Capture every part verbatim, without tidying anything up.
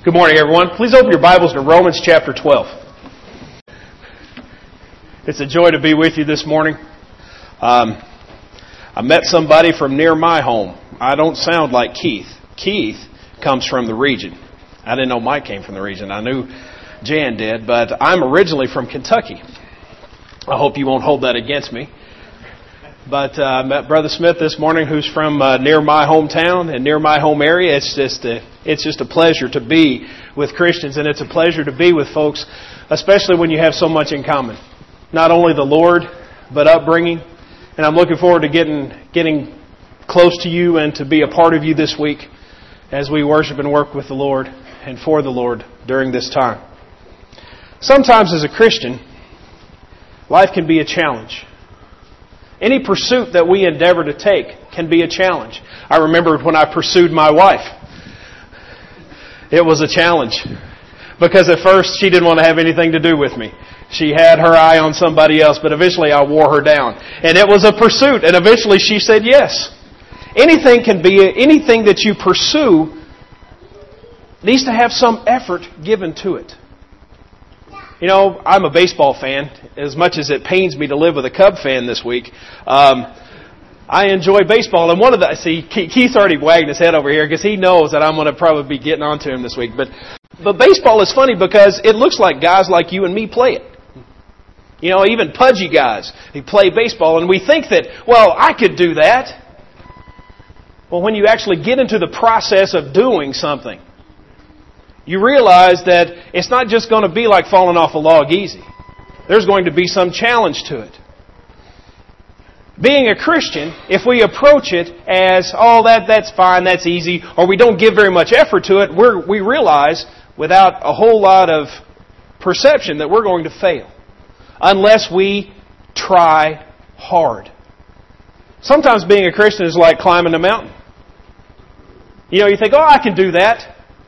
Good morning, everyone. Please open your Bibles to Romans chapter twelve. It's a joy to be with you this morning. Um, I met somebody from near my home. I don't sound like Keith. Keith comes from the region. I didn't know Mike came from the region. I knew Jan did, but I'm originally from Kentucky. I hope you won't hold that against me. But uh, I met Brother Smith this morning, who's from uh, near my hometown and near my home area. It's just a, it's just a pleasure to be with Christians, and it's a pleasure to be with folks, especially when you have so much in common. Not only the Lord, but upbringing. And I'm looking forward to getting getting close to you and to be a part of you this week as we worship and work with the Lord and for the Lord during this time. Sometimes as a Christian, life can be a challenge. Any pursuit that we endeavor to take can be a challenge. I remember when I pursued my wife. It was a challenge. Because at first she didn't want to have anything to do with me. She had her eye on somebody else, but eventually I wore her down. And it was a pursuit, and eventually she said yes. Anything can be, anything that you pursue needs to have some effort given to it. You know, I'm a baseball fan. As much as it pains me to live with a Cub fan this week, um, I enjoy baseball. And one of the, see, Keith's already wagging his head over here because he knows that I'm going to probably be getting on to him this week. But, but baseball is funny because it looks like guys like you and me play it. You know, even pudgy guys who play baseball. And we think that, well, I could do that. Well, when you actually get into the process of doing something, you realize that it's not just going to be like falling off a log easy. There's going to be some challenge to it. Being a Christian, if we approach it as, oh, that that's fine, that's easy, or we don't give very much effort to it, we're, we realize without a whole lot of perception that we're going to fail unless we try hard. Sometimes being a Christian is like climbing a mountain. You know, you think, oh, I can do that.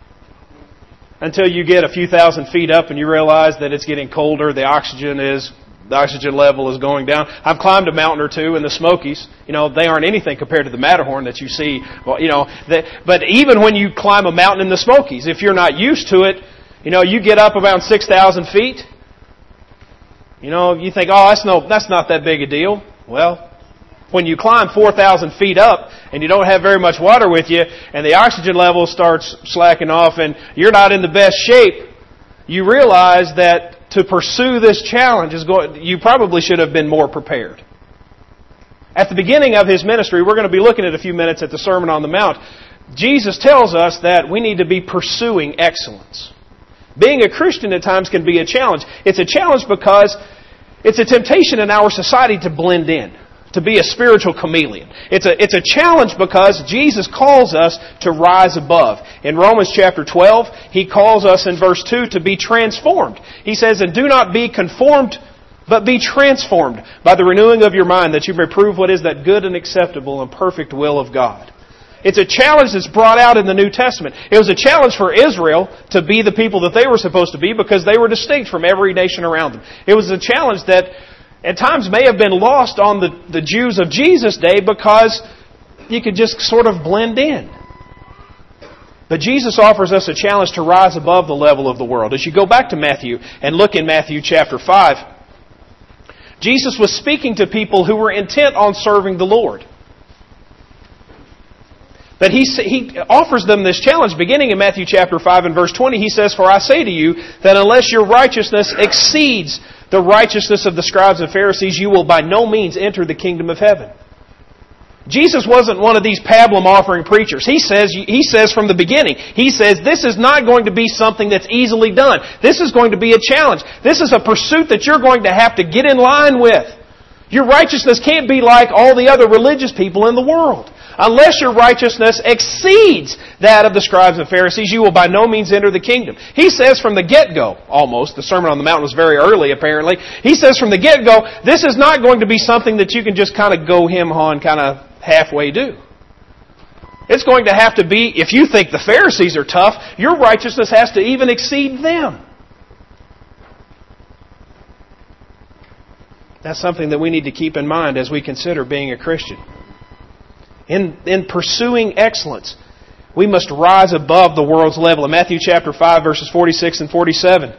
Until you get a few thousand feet up and you realize that it's getting colder, the oxygen is the oxygen level is going down. I've climbed a mountain or two in the Smokies. You know, they aren't anything compared to the Matterhorn that you see. Well, you know, that, but even when you climb a mountain in the Smokies, if you're not used to it, you know, you get up around six thousand feet. You know, you think, oh, that's no, that's not that big a deal. Well, when you climb four thousand feet up and you don't have very much water with you and the oxygen level starts slacking off and you're not in the best shape, you realize that to pursue this challenge is going, you probably should have been more prepared. At the beginning of His ministry, we're going to be looking at a few minutes at the Sermon on the Mount. Jesus tells us that we need to be pursuing excellence. Being a Christian at times can be a challenge. It's a challenge because it's a temptation in our society to blend in. To be a spiritual chameleon. It's a, it's a challenge because Jesus calls us to rise above. In Romans chapter twelve, He calls us in verse two to be transformed. He says, and do not be conformed, but be transformed by the renewing of your mind, that you may prove what is that good and acceptable and perfect will of God. It's a challenge that's brought out in the New Testament. It was a challenge for Israel to be the people that they were supposed to be because they were distinct from every nation around them. It was a challenge that at times may have been lost on the, the Jews of Jesus' day because you could just sort of blend in. But Jesus offers us a challenge to rise above the level of the world. As you go back to Matthew and look in Matthew chapter five, Jesus was speaking to people who were intent on serving the Lord. But he, he offers them this challenge beginning in Matthew chapter five and verse twenty. He says, for I say to you that unless your righteousness exceeds the righteousness of the scribes and Pharisees, you will by no means enter the kingdom of heaven. Jesus wasn't one of these pablum offering preachers. He says, he says from the beginning, He says, this is not going to be something that's easily done. This is going to be a challenge. This is a pursuit that you're going to have to get in line with. Your righteousness can't be like all the other religious people in the world. Unless your righteousness exceeds that of the scribes and Pharisees, you will by no means enter the kingdom. He says from the get-go, almost, the Sermon on the Mount was very early apparently, He says from the get-go, this is not going to be something that you can just kind of go hem-haw and kind of halfway do. It's going to have to be, if you think the Pharisees are tough, your righteousness has to even exceed them. That's something that we need to keep in mind as we consider being a Christian. In, in pursuing excellence, We must rise above the world's level. In Matthew chapter five, verses forty-six and forty-seven.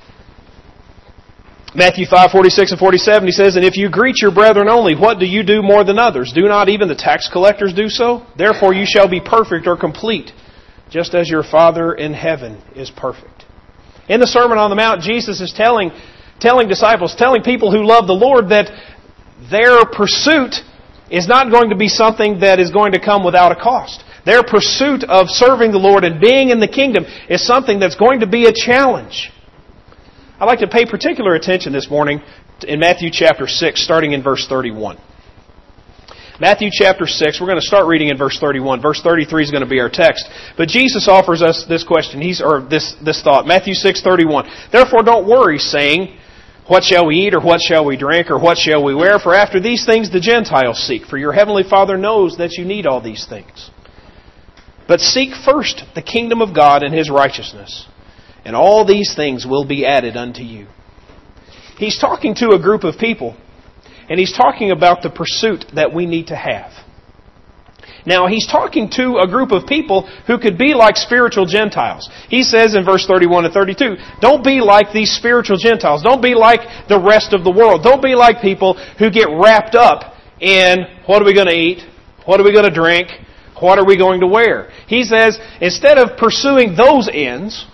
Matthew five, forty-six and forty-seven, he says, "And if you greet your brethren only, what do you do more than others? Do not even the tax collectors do so? Therefore you shall be perfect or complete, just as your Father in heaven is perfect." In the Sermon on the Mount, Jesus is telling, telling disciples, telling people who love the Lord that their pursuit is not going to be something that is going to come without a cost. Their pursuit of serving the Lord and being in the kingdom is something that's going to be a challenge. I'd like to pay particular attention this morning in Matthew chapter six, starting in verse thirty-one. Matthew chapter six, we're going to start reading in verse thirty-one. Verse thirty-three is going to be our text. But Jesus offers us this question, He's or this, this thought. Matthew six, thirty-one. "Therefore don't worry, saying, what shall we eat, or what shall we drink, or what shall we wear? For after these things the Gentiles seek. For your heavenly Father knows that you need all these things. But seek first the kingdom of God and His righteousness, and all these things will be added unto you." He's talking to a group of people, and He's talking about the pursuit that we need to have. Now, He's talking to a group of people who could be like spiritual Gentiles. He says in verse thirty-one and thirty-two, don't be like these spiritual Gentiles. Don't be like the rest of the world. Don't be like people who get wrapped up in what are we going to eat? What are we going to drink? What are we going to wear? He says, instead of pursuing those ends,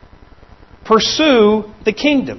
pursue the kingdom.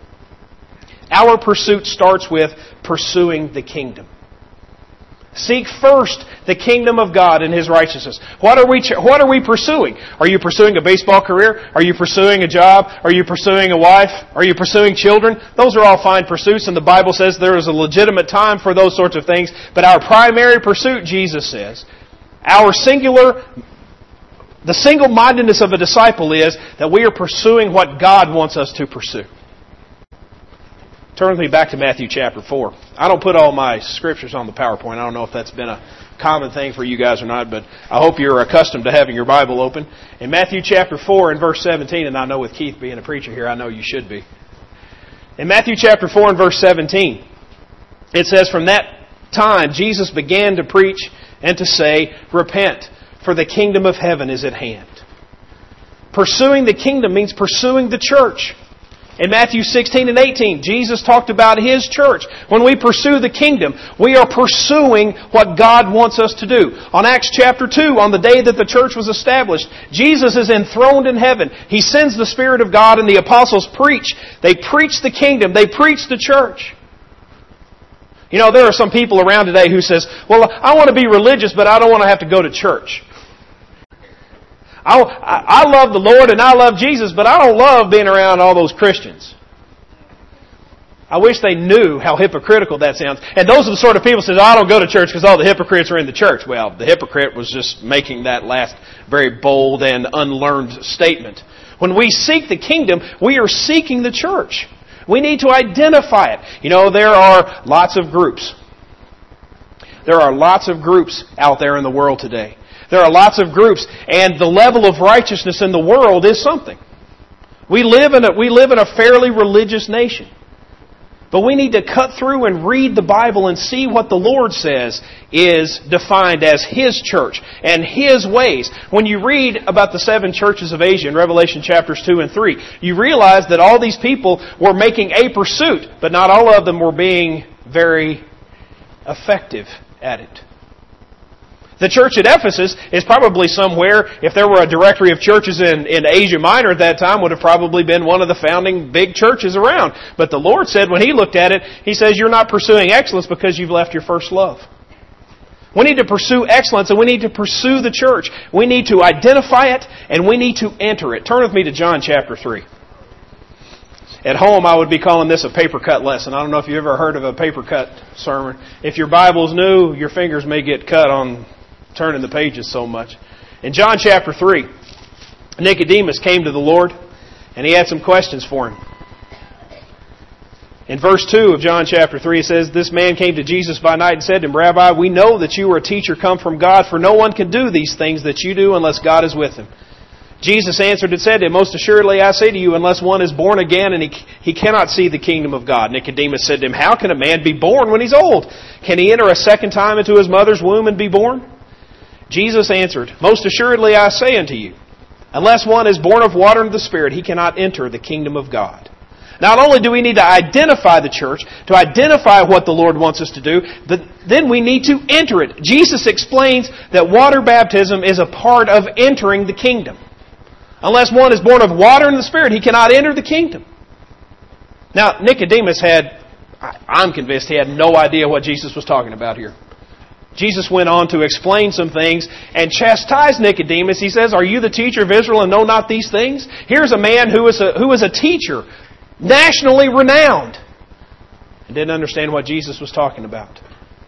Our pursuit starts with pursuing the kingdom. Seek first the kingdom of God and His righteousness. What are we what are we pursuing? Are you pursuing a baseball career? Are you pursuing a job? Are you pursuing a wife? Are you pursuing children? Those are all fine pursuits, and the Bible says there is a legitimate time for those sorts of things. But our primary pursuit, Jesus says, our singular, the single-mindedness of a disciple is that we are pursuing what God wants us to pursue. Turn with me back to Matthew chapter four. I don't put all my scriptures on the PowerPoint. I don't know if that's been a common thing for you guys or not, but I hope you're accustomed to having your Bible open. In Matthew chapter four and verse seventeen, and I know with Keith being a preacher here, I know you should be. In Matthew chapter four and verse seventeen, it says, "From that time Jesus began to preach and to say, repent, for the kingdom of heaven is at hand." Pursuing the kingdom means pursuing the church. In Matthew sixteen and eighteen, Jesus talked about His church. When we pursue the kingdom, we are pursuing what God wants us to do. On Acts chapter two, on the day that the church was established, Jesus is enthroned in heaven. He sends the Spirit of God and the apostles preach. They preach the kingdom. They preach the church. You know, there are some people around today who says, well, I want to be religious, but I don't want to have to go to church. I, I love the Lord and I love Jesus, but I don't love being around all those Christians. I wish they knew how hypocritical that sounds. And those are the sort of people who say, I don't go to church because all the hypocrites are in the church. Well, the hypocrite was just making that last very bold and unlearned statement. When we seek the kingdom, we are seeking the church. We need to identify it. You know, there are lots of groups. There are lots of groups out there in the world today. There are lots of groups, and the level of righteousness in the world is something. We live in a, we live in a fairly religious nation. But we need to cut through and read the Bible and see what the Lord says is defined as His church and His ways. When you read about the seven churches of Asia in Revelation chapters two and three, you realize that all these people were making a pursuit, but not all of them were being very effective at it. The church at Ephesus is probably somewhere, if there were a directory of churches in, in Asia Minor at that time, would have probably been one of the founding big churches around. But the Lord said when He looked at it, He says, you're not pursuing excellence because you've left your first love. We need to pursue excellence and we need to pursue the church. We need to identify it and we need to enter it. Turn with me to John chapter three. At home, I would be calling this a paper cut lesson. I don't know if you've ever heard of a paper cut sermon. If your Bible's new, your fingers may get cut on turning the pages so much. In John chapter three, Nicodemus came to the Lord and he had some questions for Him. In verse two of John chapter three, it says, this man came to Jesus by night and said to Him, Rabbi, we know that you are a teacher come from God, for no one can do these things that you do unless God is with him. Jesus answered and said to him, most assuredly I say to you, unless one is born again, and he, he cannot see the kingdom of God. Nicodemus said to him, how can a man be born when he's old? Can he enter a second time into his mother's womb and be born? Jesus answered, "Most assuredly I say unto you, unless one is born of water and the Spirit, he cannot enter the kingdom of God." Not only do we need to identify the church, to identify what the Lord wants us to do, but then we need to enter it. Jesus explains that water baptism is a part of entering the kingdom. Unless one is born of water and the Spirit, he cannot enter the kingdom. Now, Nicodemus had, I'm convinced he had no idea what Jesus was talking about here. Jesus went on to explain some things and chastise Nicodemus. He says, "Are you the teacher of Israel and know not these things?" Here's a man who is a, who is a teacher, nationally renowned, and didn't understand what Jesus was talking about.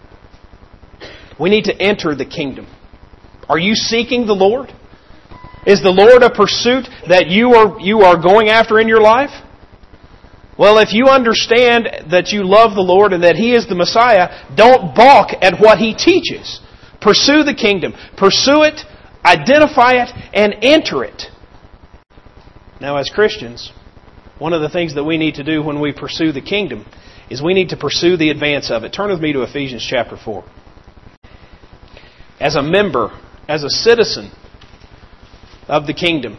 We need to enter the kingdom. Are you seeking the Lord? Is the Lord a pursuit that you are, you are going after in your life? Well, if you understand that you love the Lord and that He is the Messiah, don't balk at what He teaches. Pursue the kingdom. Pursue it, identify it, and enter it. Now, as Christians, one of the things that we need to do when we pursue the kingdom is we need to pursue the advance of it. Turn with me to Ephesians chapter four. As a member, as a citizen of the kingdom,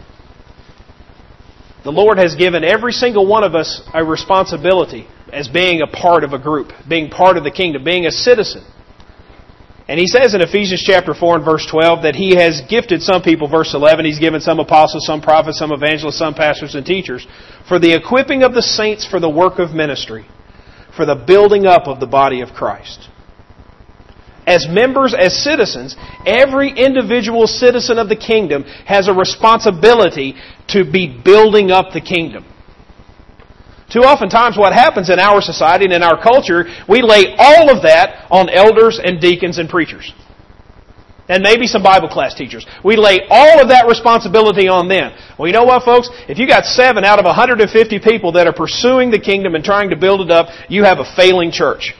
the Lord has given every single one of us a responsibility as being a part of a group, being part of the kingdom, being a citizen. And He says in Ephesians chapter four and verse twelve that He has gifted some people, verse eleven, He's given some apostles, some prophets, some evangelists, some pastors and teachers, for the equipping of the saints for the work of ministry, for the building up of the body of Christ. As members, as citizens, every individual citizen of the kingdom has a responsibility to be building up the kingdom. Too often times what happens in our society and in our culture, we lay all of that on elders and deacons and preachers. And maybe some Bible class teachers. We lay all of that responsibility on them. Well, you know what, folks? If you got seven out of one hundred fifty people that are pursuing the kingdom and trying to build it up, you have a failing church.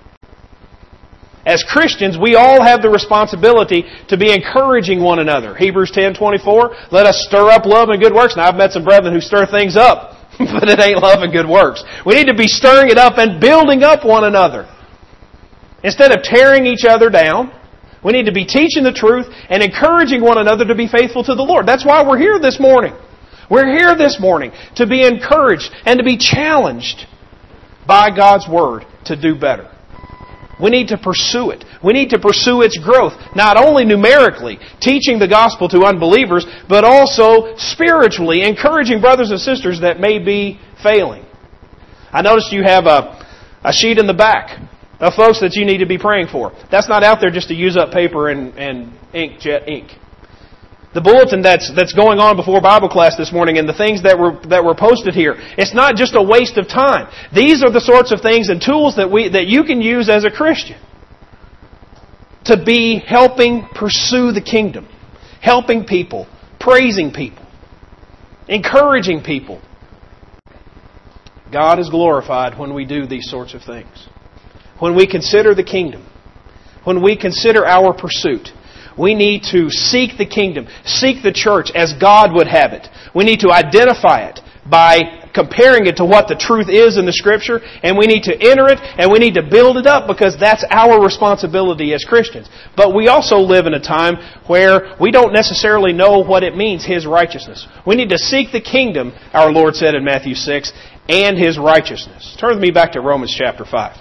As Christians, we all have the responsibility to be encouraging one another. Hebrews ten twenty-four, let us stir up love and good works. Now, I've met some brethren who stir things up, but it ain't love and good works. We need to be stirring it up and building up one another. Instead of tearing each other down, we need to be teaching the truth and encouraging one another to be faithful to the Lord. That's why we're here this morning. We're here this morning to be encouraged and to be challenged by God's Word to do better. We need to pursue it. We need to pursue its growth, not only numerically, teaching the gospel to unbelievers, but also spiritually, encouraging brothers and sisters that may be failing. I noticed you have a, a sheet in the back of folks that you need to be praying for. That's not out there just to use up paper and, and inkjet ink. The bulletin that's that's going on before Bible class this morning and the things that were that were posted here, it's not just a waste of time. These are the sorts of things and tools that we that you can use as a Christian to be helping pursue the kingdom, helping people, praising people, encouraging people. God is glorified when we do these sorts of things. When we consider the kingdom, when we consider our pursuit, we need to seek the kingdom, seek the church as God would have it. We need to identify it by comparing it to what the truth is in the Scripture, and we need to enter it, and we need to build it up because that's our responsibility as Christians. But we also live in a time where we don't necessarily know what it means, His righteousness. We need to seek the kingdom, our Lord said in Matthew six, and His righteousness. Turn with me back to Romans chapter five.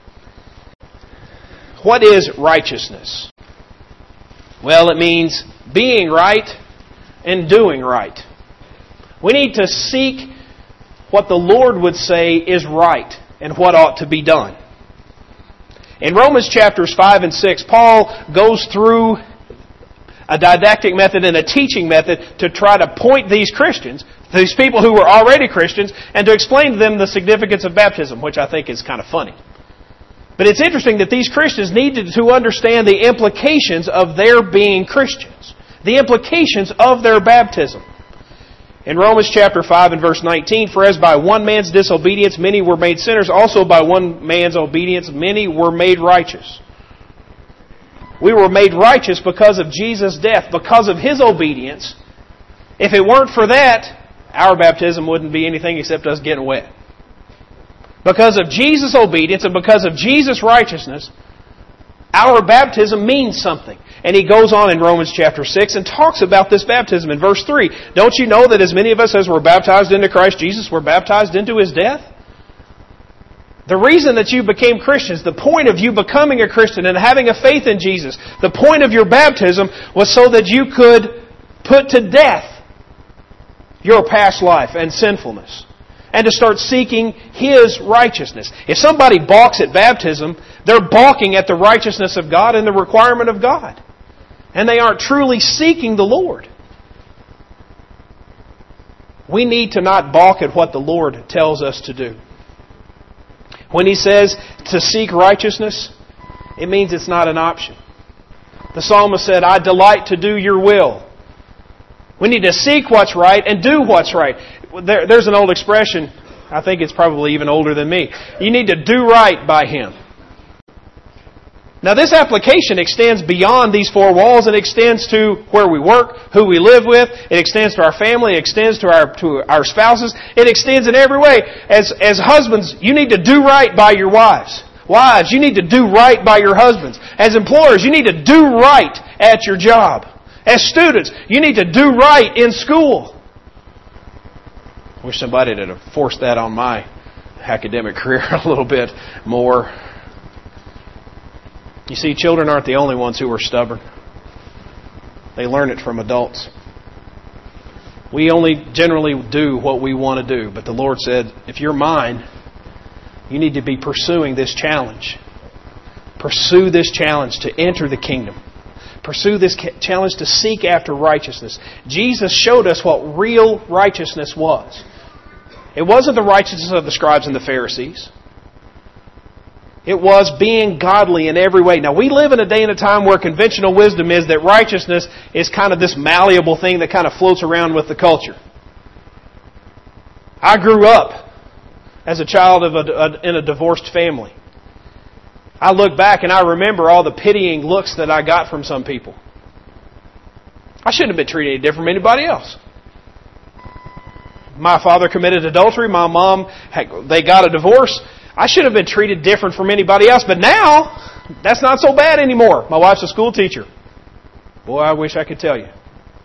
What is righteousness? Well, it means being right and doing right. We need to seek what the Lord would say is right and what ought to be done. In Romans chapters five and six, Paul goes through a didactic method and a teaching method to try to point these Christians, these people who were already Christians, and to explain to them the significance of baptism, which I think is kind of funny. But it's interesting that these Christians needed to understand the implications of their being Christians. The implications of their baptism. In Romans chapter five and verse nineteen, for as by one man's disobedience many were made sinners, also by one man's obedience many were made righteous. We were made righteous because of Jesus' death, because of His obedience. If it weren't for that, our baptism wouldn't be anything except us getting wet. Because of Jesus' obedience and because of Jesus' righteousness, Our baptism means something. And he goes on in Romans chapter six and talks about this baptism in verse three. Don't you know that as many of us as were baptized into Christ Jesus were baptized into His death? The reason that you became Christians, the point of you becoming a Christian and having a faith in Jesus, the point of your baptism was so that you could put to death your past life and sinfulness, and to start seeking His righteousness. If somebody balks at baptism, they're balking at the righteousness of God and the requirement of God. And they aren't truly seeking the Lord. We need to not balk at what the Lord tells us to do. When He says to seek righteousness, it means it's not an option. The psalmist said, I delight to do your will. We need to seek what's right and do what's right. There, there's an old expression, I think it's probably even older than me. You need to do right by Him. Now this application extends beyond these four walls and extends to where we work, who we live with. It extends to our family. It extends to our to our spouses. It extends in every way. As as husbands, you need to do right by your wives. Wives, you need to do right by your husbands. As employers, you need to do right at your job. As students, you need to do right in school. I wish somebody would have forced that on my academic career a little bit more. You see, children aren't the only ones who are stubborn. They learn it from adults. We only generally do what we want to do. But the Lord said, if you're mine, you need to be pursuing this challenge. Pursue this challenge to enter the kingdom. Pursue this challenge to seek after righteousness. Jesus showed us what real righteousness was. It wasn't the righteousness of the scribes and the Pharisees. It was being godly in every way. Now, we live in a day and a time where conventional wisdom is that righteousness is kind of this malleable thing that kind of floats around with the culture. I grew up as a child of a, a, in a divorced family. I look back and I remember all the pitying looks that I got from some people. I shouldn't have been treated any different from anybody else. My father committed adultery. My mom, they got a divorce. I should have been treated different from anybody else. But now, that's not so bad anymore. My wife's a school teacher. Boy, I wish I could tell you.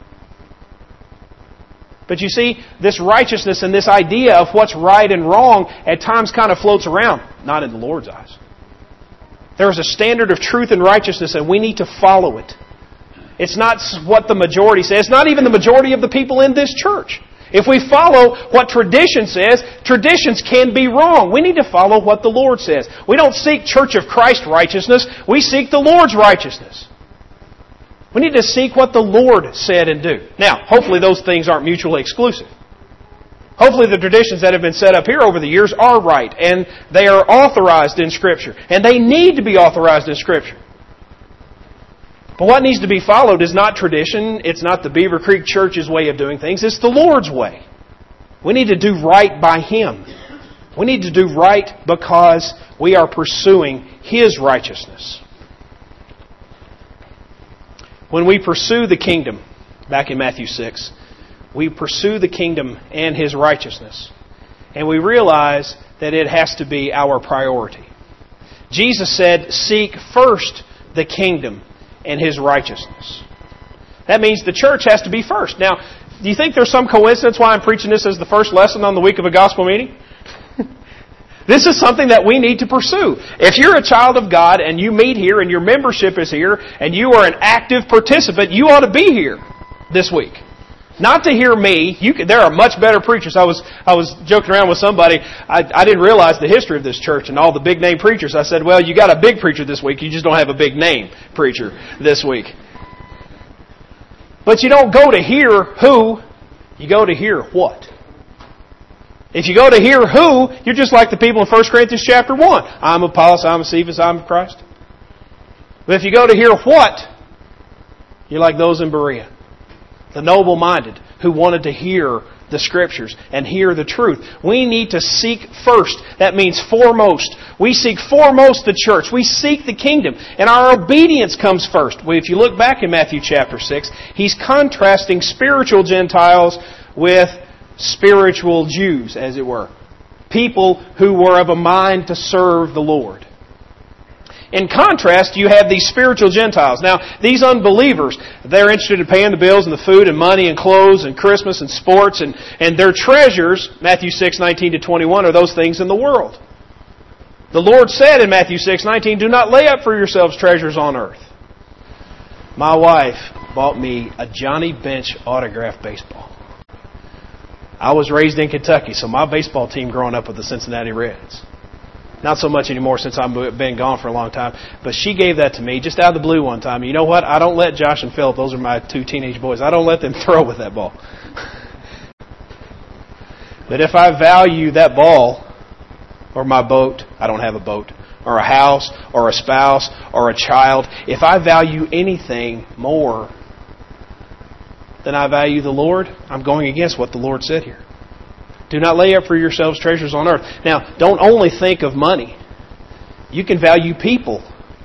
But you see, this righteousness and this idea of what's right and wrong at times kind of floats around. Not in the Lord's eyes. There is a standard of truth and righteousness, and we need to follow it. It's not what the majority says. It's not even the majority of the people in this church. If we follow what tradition says, traditions can be wrong. We need to follow what the Lord says. We don't seek Church of Christ righteousness. We seek the Lord's righteousness. We need to seek what the Lord said and do. Now, hopefully those things aren't mutually exclusive. Hopefully the traditions that have been set up here over the years are right, and they are authorized in Scripture. And they need to be authorized in Scripture. But what needs to be followed is not tradition. It's not the Beaver Creek Church's way of doing things. It's the Lord's way. We need to do right by Him. We need to do right because we are pursuing His righteousness. When we pursue the kingdom, back in Matthew six, we pursue the kingdom and His righteousness. And we realize that it has to be our priority. Jesus said, seek first the kingdom and His righteousness. That means the church has to be first. Now, do you think there's some coincidence why I'm preaching this as the first lesson on the week of a gospel meeting? This is something that we need to pursue. If you're a child of God and you meet here and your membership is here and you are an active participant, you ought to be here this week. Not to hear me. You can, there are much better preachers. I was I was joking around with somebody. I, I didn't realize the history of this church and all the big name preachers. I said, well, you got a big preacher this week. You just don't have a big name preacher this week. But you don't go to hear who. You go to hear what. If you go to hear who, you're just like the people in First Corinthians chapter one. I'm Apollos, I'm Cephas, I'm Christ. But if you go to hear what, you're like those in Berea. The noble-minded who wanted to hear the Scriptures and hear the truth. We need to seek first. That means foremost. We seek foremost the church. We seek the kingdom. And our obedience comes first. If you look back in Matthew chapter six, He's contrasting spiritual Gentiles with spiritual Jews, as it were. People who were of a mind to serve the Lord. In contrast, you have these spiritual Gentiles. Now, these unbelievers, they're interested in paying the bills and the food and money and clothes and Christmas and sports, and, and their treasures, Matthew six nineteen to twenty-one, are those things in the world. The Lord said in Matthew six nineteen, "Do not lay up for yourselves treasures on earth." My wife bought me a Johnny Bench autographed baseball. I was raised in Kentucky, so my baseball team growing up with the Cincinnati Reds. Not so much anymore since I've been gone for a long time. But she gave that to me just out of the blue one time. You know what? I don't let Josh and Philip, those are my two teenage boys, I don't let them throw with that ball. But if I value that ball, or my boat, I don't have a boat, or a house, or a spouse, or a child, if I value anything more than I value the Lord, I'm going against what the Lord said here. Do not lay up for yourselves treasures on earth. Now, don't only think of money. You can value people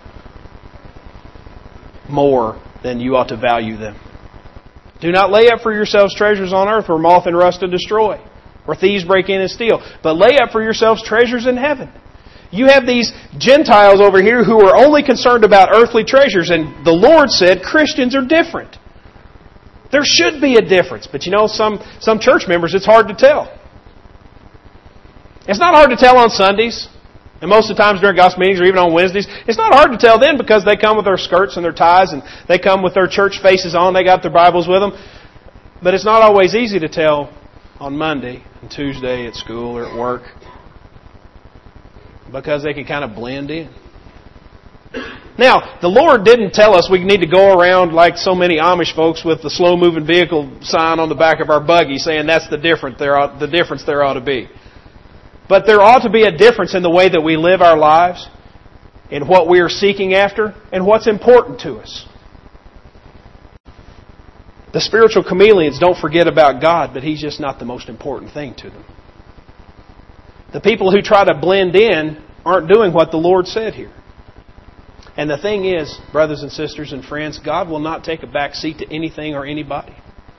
more than you ought to value them. Do not lay up for yourselves treasures on earth where moth and rust and destroy, where thieves break in and steal. But lay up for yourselves treasures in heaven. You have these Gentiles over here who are only concerned about earthly treasures, and the Lord said Christians are different. There should be a difference, but you know, some, some church members, it's hard to tell. It's not hard to tell on Sundays, and most of the times during gospel meetings or even on Wednesdays. It's not hard to tell then because they come with their skirts and their ties and they come with their church faces on. They got their Bibles with them. But it's not always easy to tell on Monday and Tuesday at school or at work because they can kind of blend in. Now, the Lord didn't tell us we need to go around like so many Amish folks with the slow-moving vehicle sign on the back of our buggy saying that's the difference there ought, the difference there ought to be. But there ought to be a difference in the way that we live our lives, in what we are seeking after, and what's important to us. The spiritual chameleons don't forget about God, but He's just not the most important thing to them. The people who try to blend in aren't doing what the Lord said here. And the thing is, brothers and sisters and friends, God will not take a back seat to anything or anybody.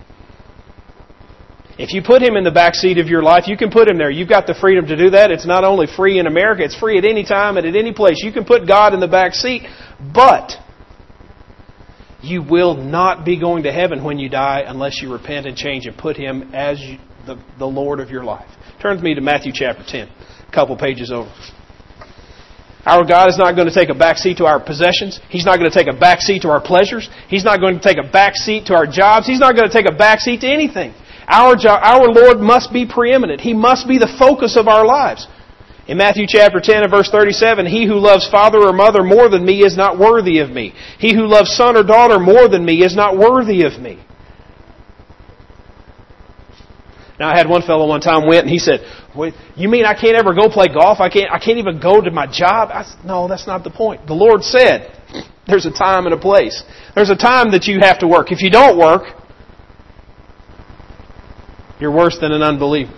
If you put Him in the back seat of your life, you can put Him there. You've got the freedom to do that. It's not only free in America, it's free at any time and at any place. You can put God in the back seat, but you will not be going to heaven when you die unless you repent and change and put Him as you, the, the Lord of your life. Turn with me to Matthew chapter ten, a couple pages over. Our God is not going to take a back seat to our possessions. He's not going to take a back seat to our pleasures. He's not going to take a back seat to our jobs. He's not going to take a back seat to anything. Our, our Lord must be preeminent. He must be the focus of our lives. In Matthew chapter ten and verse thirty-seven, "He who loves father or mother more than me is not worthy of me. He who loves son or daughter more than me is not worthy of me." Now, I had one fellow one time went and he said, "Wait, you mean I can't ever go play golf? I can't, I can't even go to my job?" I said, "No, that's not the point. The Lord said there's a time and a place. There's a time that you have to work. If you don't work, you're worse than an unbeliever."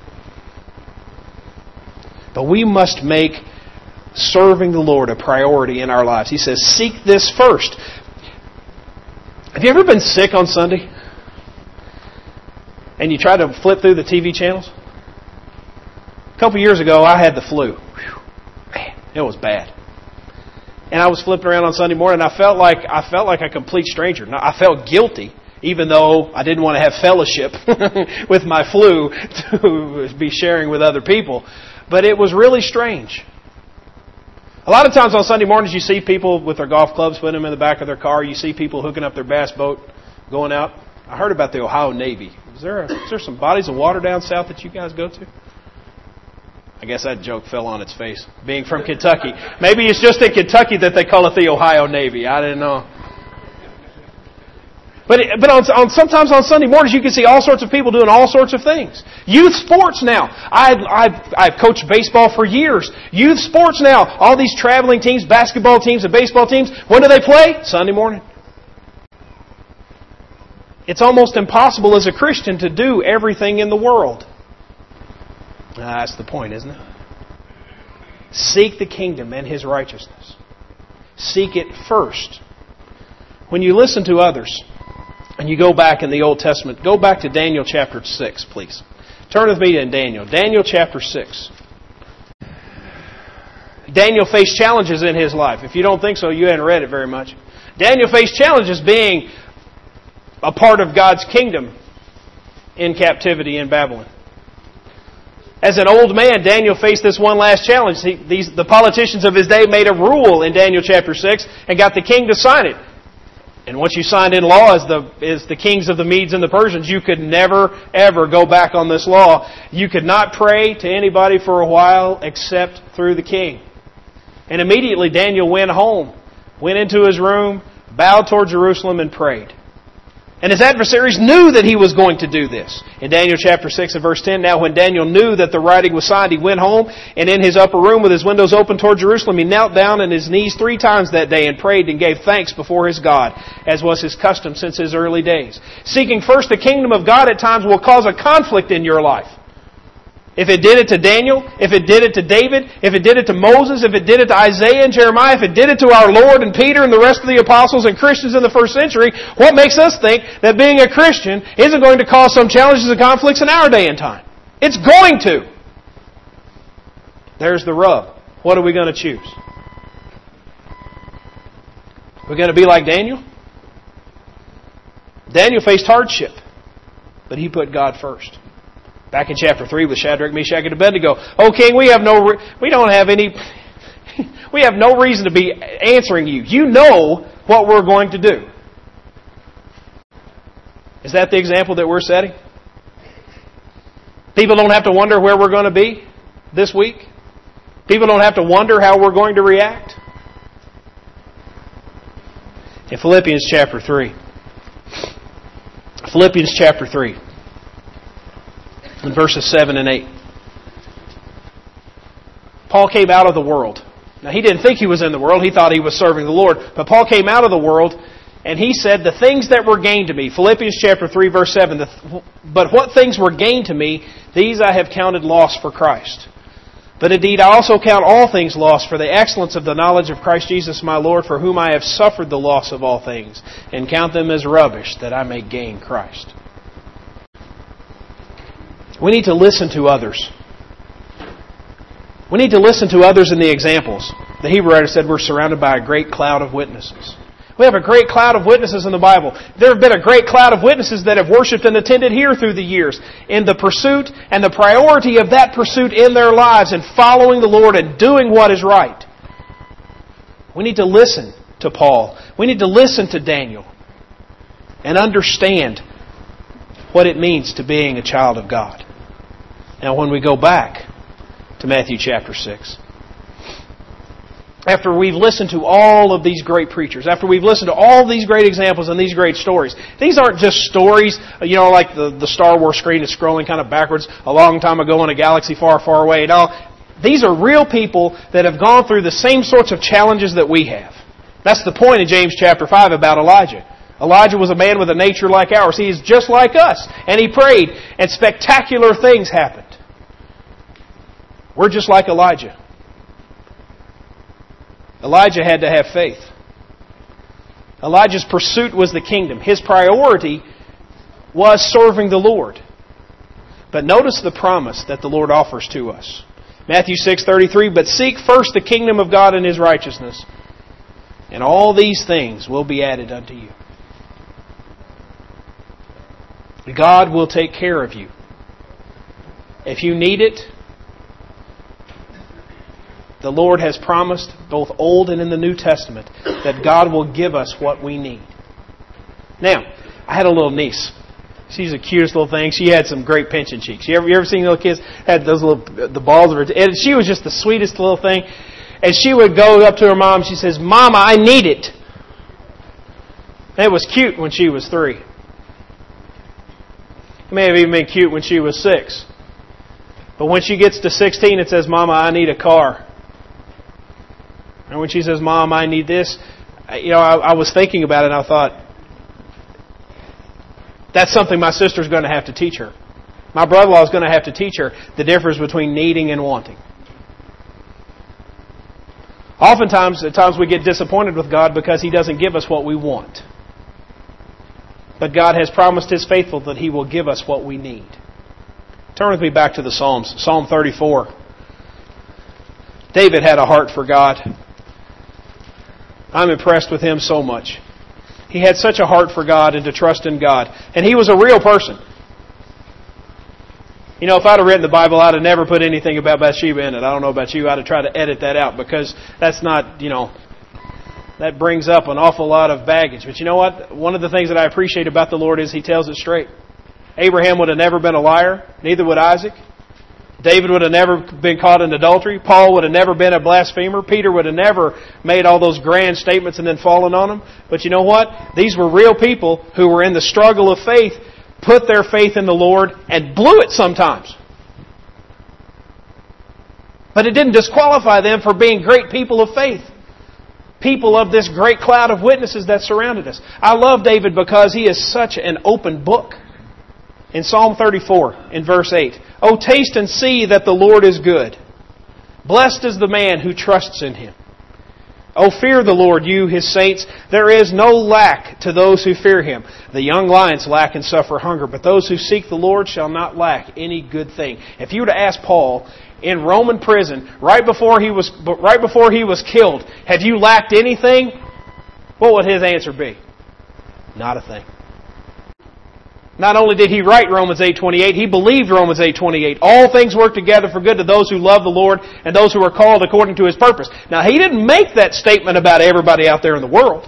But we must make serving the Lord a priority in our lives. He says, seek this first. Have you ever been sick on Sunday? And you try to flip through the T V channels? A couple years ago, I had the flu. Whew, man, it was bad. And I was flipping around on Sunday morning, and I felt like I felt like a complete stranger. Now, I felt guilty, even though I didn't want to have fellowship with my flu to be sharing with other people. But it was really strange. A lot of times on Sunday mornings, you see people with their golf clubs, putting them in the back of their car. You see people hooking up their bass boat, going out. I heard about the Ohio Navy. Is there, a, is there some bodies of water down south that you guys go to? I guess that joke fell on its face, being from Kentucky. Maybe it's just in Kentucky that they call it the Ohio Navy. I didn't know. But but on, on sometimes on Sunday mornings you can see all sorts of people doing all sorts of things. Youth sports now. I've, I've, I've coached baseball for years. Youth sports now. All these traveling teams, basketball teams and baseball teams. When do they play? Sunday morning. It's almost impossible as a Christian to do everything in the world. That's the point, isn't it? Seek the kingdom and His righteousness. Seek it first. When you listen to others, and you go back in the Old Testament, go back to Daniel chapter six, please. Turn with me to Daniel. Daniel chapter six. Daniel faced challenges in his life. If you don't think so, you haven't read it very much. Daniel faced challenges being a part of God's kingdom in captivity in Babylon. As an old man, Daniel faced this one last challenge. He, these, the politicians of his day made a rule in Daniel chapter six and got the king to sign it. And once you signed in law as the, as the kings of the Medes and the Persians, you could never, ever go back on this law. You could not pray to anybody for a while except through the king. And immediately Daniel went home, went into his room, bowed toward Jerusalem and prayed. And his adversaries knew that he was going to do this. In Daniel chapter six and verse ten, now when Daniel knew that the writing was signed, he went home, and in his upper room with his windows open toward Jerusalem, he knelt down on his knees three times that day and prayed and gave thanks before his God, as was his custom since his early days. Seeking first the kingdom of God at times will cause a conflict in your life. If it did it to Daniel, if it did it to David, if it did it to Moses, if it did it to Isaiah and Jeremiah, if it did it to our Lord and Peter and the rest of the apostles and Christians in the first century, what makes us think that being a Christian isn't going to cause some challenges and conflicts in our day and time? It's going to. There's the rub. What are we going to choose? We're going to be like Daniel? Daniel faced hardship, but he put God first. Back in chapter three with Shadrach, Meshach, and Abednego. Oh, King, we have no, re- we don't have any, we have no reason to be answering you. You know what we're going to do. Is that the example that we're setting? People don't have to wonder where we're going to be this week. People don't have to wonder how we're going to react. In Philippians chapter three. Philippians chapter three. In verses seven and eight. Paul came out of the world. Now, he didn't think he was in the world. He thought he was serving the Lord. But Paul came out of the world, and he said, the things that were gained to me, Philippians chapter three, verse seven, the, but what things were gained to me, these I have counted loss for Christ. But indeed, I also count all things lost for the excellence of the knowledge of Christ Jesus my Lord, for whom I have suffered the loss of all things, and count them as rubbish, that I may gain Christ. We need to listen to others. We need to listen to others in the examples. The Hebrew writer said we're surrounded by a great cloud of witnesses. We have a great cloud of witnesses in the Bible. There have been a great cloud of witnesses that have worshipped and attended here through the years in the pursuit and the priority of that pursuit in their lives and following the Lord and doing what is right. We need to listen to Paul. We need to listen to Daniel and understand what it means to being a child of God. Now, when we go back to Matthew chapter six, after we've listened to all of these great preachers, after we've listened to all these great examples and these great stories, these aren't just stories, you know, like the, the Star Wars screen is scrolling kind of backwards a long time ago in a galaxy far, far away. No, these are real people that have gone through the same sorts of challenges that we have. That's the point in James chapter five about Elijah. Elijah was a man with a nature like ours. He is just like us. And he prayed, and spectacular things happened. We're just like Elijah. Elijah had to have faith. Elijah's pursuit was the kingdom. His priority was serving the Lord. But notice the promise that the Lord offers to us. Matthew six thirty-three, but seek first the kingdom of God and His righteousness, and all these things will be added unto you. God will take care of you. If you need it, the Lord has promised, both Old and in the New Testament, that God will give us what we need. Now, I had a little niece. She's the cutest little thing. She had some great pinching cheeks. You ever, you ever seen little kids had those little the balls of her? And she was just the sweetest little thing. And she would go up to her mom. She says, "Mama, I need it." And it was cute when she was three. It may have even been cute when she was six. But when she gets to sixteen, it says, "Mama, I need a car." And when she says, "Mom, I need this," you know, I, I was thinking about it and I thought, that's something my sister's going to have to teach her. My brother-in-law is going to have to teach her the difference between needing and wanting. Oftentimes, at times we get disappointed with God because He doesn't give us what we want. But God has promised His faithful that He will give us what we need. Turn with me back to the Psalms. Psalm thirty-four. David had a heart for God. I'm impressed with him so much. He had such a heart for God and to trust in God. And he was a real person. You know, if I'd have written the Bible, I'd have never put anything about Bathsheba in it. I don't know about you. I'd have tried to edit that out because that's not, you know, that brings up an awful lot of baggage. But you know what? One of the things that I appreciate about the Lord is He tells it straight. Abraham would have never been a liar. Neither would Isaac. David would have never been caught in adultery. Paul would have never been a blasphemer. Peter would have never made all those grand statements and then fallen on them. But you know what? These were real people who were in the struggle of faith, put their faith in the Lord, and blew it sometimes. But it didn't disqualify them for being great people of faith. People of this great cloud of witnesses that surrounded us. I love David because he is such an open book. In Psalm thirty-four, in verse eight, "O taste and see that the Lord is good. Blessed is the man who trusts in Him. O fear the Lord, you His saints. There is no lack to those who fear Him. The young lions lack and suffer hunger, but those who seek the Lord shall not lack any good thing." If you were to ask Paul in Roman prison, right before he was right before he was killed, "Have you lacked anything?" what would his answer be? Not a thing. Not only did he write Romans eight twenty-eight, he believed Romans eight twenty-eight. All things work together for good to those who love the Lord and those who are called according to His purpose. Now, he didn't make that statement about everybody out there in the world.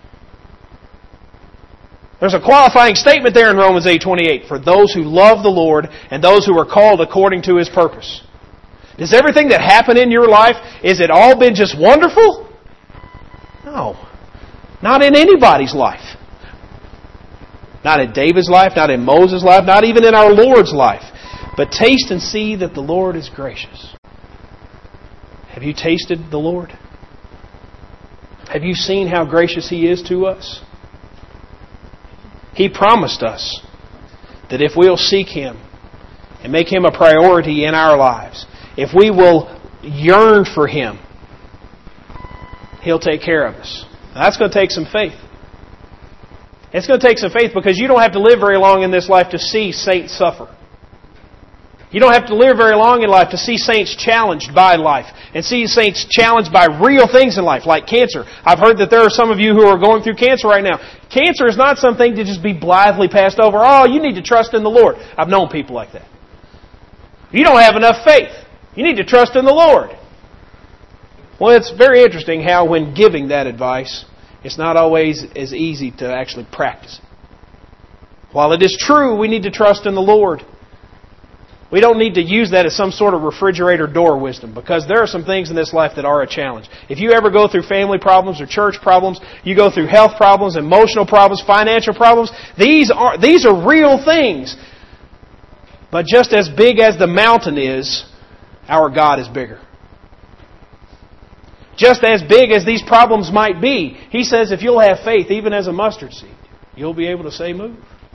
There's a qualifying statement there in Romans eight twenty-eight. For those who love the Lord and those who are called according to His purpose. Does everything that happened in your life, is it all been just wonderful? No. Not in anybody's life. Not in David's life, not in Moses' life, not even in our Lord's life. But taste and see that the Lord is gracious. Have you tasted the Lord? Have you seen how gracious He is to us? He promised us that if we'll seek Him and make Him a priority in our lives, if we will yearn for Him, He'll take care of us. Now, that's going to take some faith. It's going to take some faith because you don't have to live very long in this life to see saints suffer. You don't have to live very long in life to see saints challenged by life and see saints challenged by real things in life, like cancer. I've heard that there are some of you who are going through cancer right now. Cancer is not something to just be blithely passed over. Oh, you need to trust in the Lord. I've known people like that. You don't have enough faith. You need to trust in the Lord. Well, it's very interesting how when giving that advice, it's not always as easy to actually practice it. While it is true we need to trust in the Lord, we don't need to use that as some sort of refrigerator door wisdom, because there are some things in this life that are a challenge. If you ever go through family problems or church problems, you go through health problems, emotional problems, financial problems, these are these are real things. But just as big as the mountain is, our God is bigger. Just as big as these problems might be, He says if you'll have faith, even as a mustard seed, you'll be able to say move.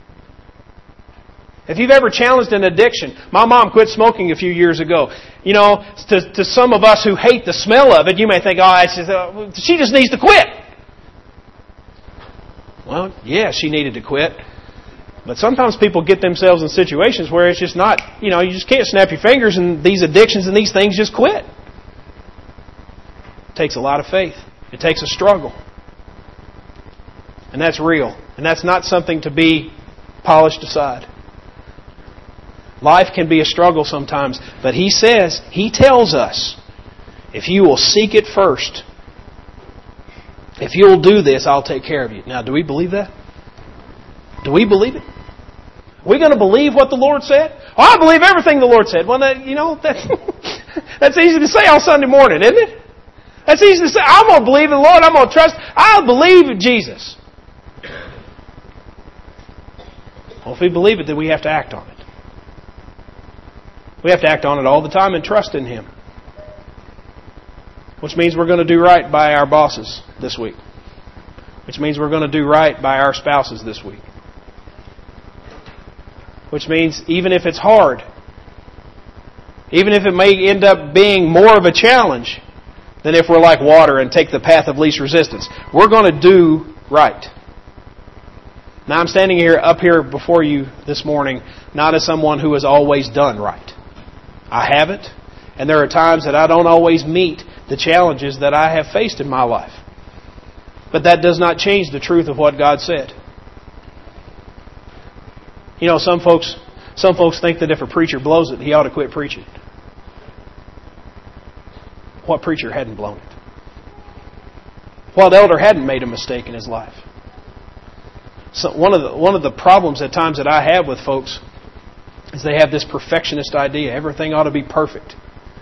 If you've ever challenged an addiction, my mom quit smoking a few years ago. You know, to, to some of us who hate the smell of it, you may think, oh, it's just, uh, she just needs to quit. Well, yeah, she needed to quit. But sometimes people get themselves in situations where it's just not, you know, you just can't snap your fingers and these addictions and these things just quit. It takes a lot of faith. It takes a struggle. And that's real. And that's not something to be polished aside. Life can be a struggle sometimes. But He says, He tells us, if you will seek it first, if you'll do this, I'll take care of you. Now, do we believe that? Do we believe it? Are we going to believe what the Lord said? Oh, I believe everything the Lord said. Well, that, you know, that's, that's easy to say on Sunday morning, isn't it? That's easy to say. I'm going to believe in the Lord. I'm going to trust. I'll believe in Jesus. Well, if we believe it, then we have to act on it. We have to act on it all the time and trust in Him. Which means we're going to do right by our bosses this week. Which means we're going to do right by our spouses this week. Which means even if it's hard, even if it may end up being more of a challenge than if we're like water and take the path of least resistance, we're going to do right. Now, I'm standing here up here before you this morning, not as someone who has always done right. I haven't, And there are times that I don't always meet the challenges that I have faced in my life. But that does not change the truth of what God said. You know, some folks, some folks think that if a preacher blows it, he ought to quit preaching. What preacher hadn't blown it? What elder hadn't made a mistake in his life? So one of the one of the problems at times that I have with folks is they have this perfectionist idea. Everything ought to be perfect.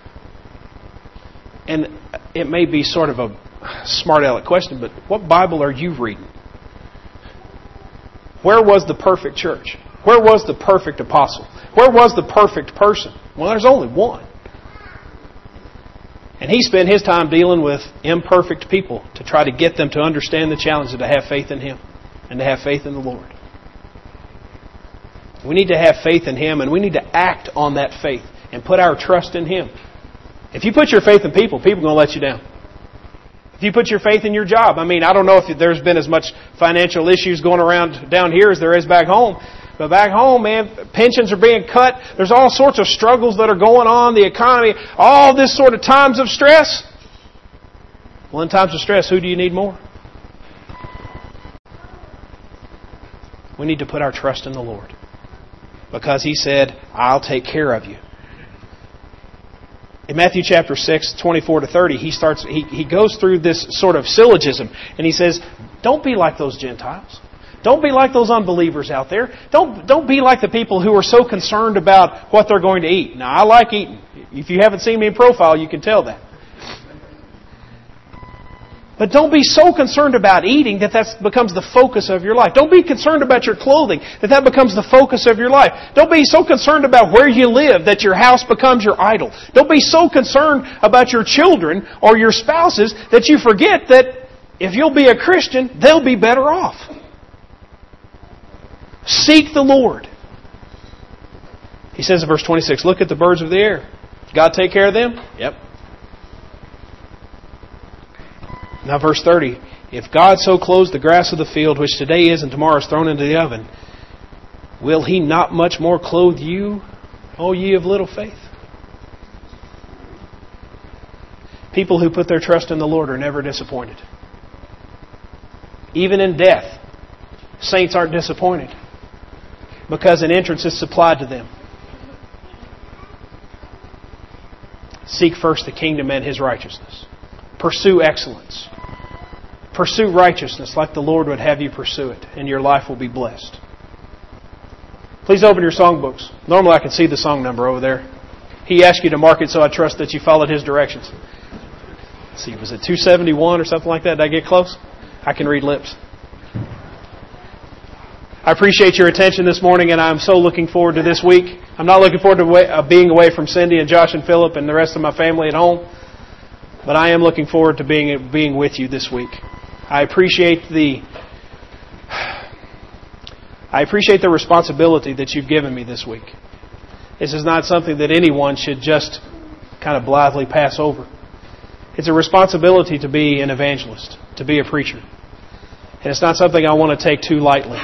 And it may be sort of a smart aleck question, but what Bible are you reading? Where was the perfect church? Where was the perfect apostle? Where was the perfect person? Well, there's only one. And he spent his time dealing with imperfect people to try to get them to understand the challenge and to have faith in Him and to have faith in the Lord. We need to have faith in Him, and we need to act on that faith and put our trust in Him. If you put your faith in people, people are going to let you down. If you put your faith in your job, I mean, I don't know if there's been as much financial issues going around down here as there is back home. But back home, man, pensions are being cut. There's all sorts of struggles that are going on. The economy, all this sort of times of stress. Well, in times of stress, who do you need more? We need to put our trust in the Lord. Because He said, I'll take care of you. In Matthew chapter six, twenty-four to thirty, he starts. He, he goes through this sort of syllogism. And He says, don't be like those Gentiles. Don't be like those unbelievers out there. Don't, don't be like the people who are so concerned about what they're going to eat. Now, I like eating. If you haven't seen me in profile, you can tell that. But don't be so concerned about eating that that becomes the focus of your life. Don't be concerned about your clothing, that that becomes the focus of your life. Don't be so concerned about where you live that your house becomes your idol. Don't be so concerned about your children or your spouses that you forget that if you'll be a Christian, they'll be better off. Seek the Lord. He says in verse twenty-six, look at the birds of the air. God take care of them? Yep. Now verse thirty, if God so clothes the grass of the field, which today is and tomorrow is thrown into the oven, will He not much more clothe you, O ye of little faith? People who put their trust in the Lord are never disappointed. Even in death, saints aren't disappointed because an entrance is supplied to them. Seek first the kingdom and His righteousness. Pursue excellence. Pursue righteousness like the Lord would have you pursue it, and your life will be blessed. Please open your songbooks. Normally I can see the song number over there. He asked you to mark it, so I trust that you followed His directions. Let's see, was it two seventy-one or something like that? Did I get close? I can read lips. I appreciate your attention this morning, and I'm so looking forward to this week. I'm not looking forward to being away from Cindy and Josh and Philip and the rest of my family at home, but I am looking forward to being being with you this week. I appreciate the I appreciate the responsibility that you've given me this week. This is not something that anyone should just kind of blithely pass over. It's a responsibility to be an evangelist, to be a preacher. And it's not something I want to take too lightly.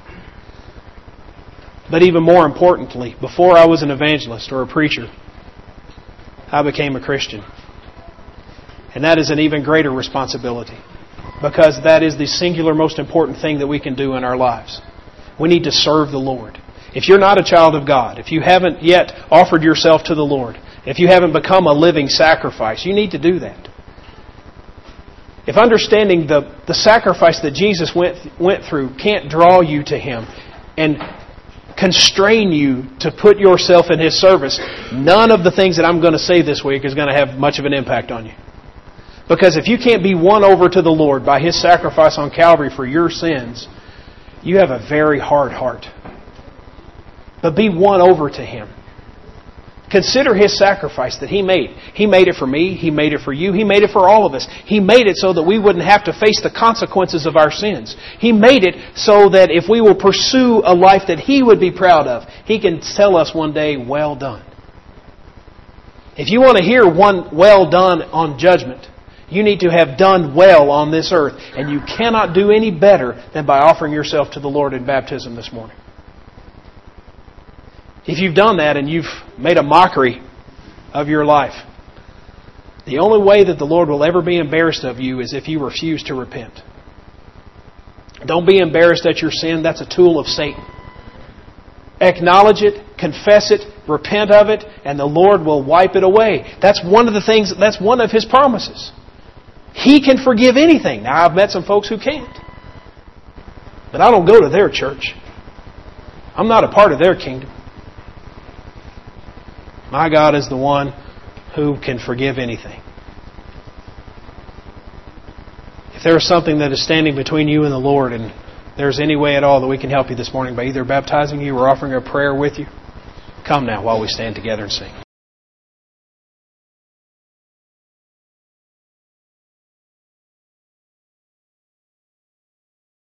But even more importantly, before I was an evangelist or a preacher, I became a Christian. And that is an even greater responsibility, because that is the singular most important thing that we can do in our lives. We need to serve the Lord. If you're not a child of God, if you haven't yet offered yourself to the Lord, if you haven't become a living sacrifice, you need to do that. If understanding the, the sacrifice that Jesus went went through can't draw you to Him and constrain you to put yourself in His service, none of the things that I'm going to say this week is going to have much of an impact on you. Because if you can't be won over to the Lord by His sacrifice on Calvary for your sins, you have a very hard heart. But be won over to Him. Consider His sacrifice that He made. He made it for me. He made it for you. He made it for all of us. He made it so that we wouldn't have to face the consequences of our sins. He made it so that if we will pursue a life that He would be proud of, He can tell us one day, well done. If you want to hear one well done on judgment, you need to have done well on this earth. And you cannot do any better than by offering yourself to the Lord in baptism this morning. If you've done that and you've made a mockery of your life. The only way that the Lord will ever be embarrassed of you is if you refuse to repent. Don't be embarrassed at your sin. That's a tool of Satan. Acknowledge it, confess it, repent of it, and the Lord will wipe it away. That's one of the things, that's one of His promises. He can forgive anything. Now, I've met some folks who can't. But I don't go to their church. I'm not a part of their kingdom. My God is the one who can forgive anything. If there is something that is standing between you and the Lord, and there's any way at all that we can help you this morning by either baptizing you or offering a prayer with you, come now while we stand together and sing.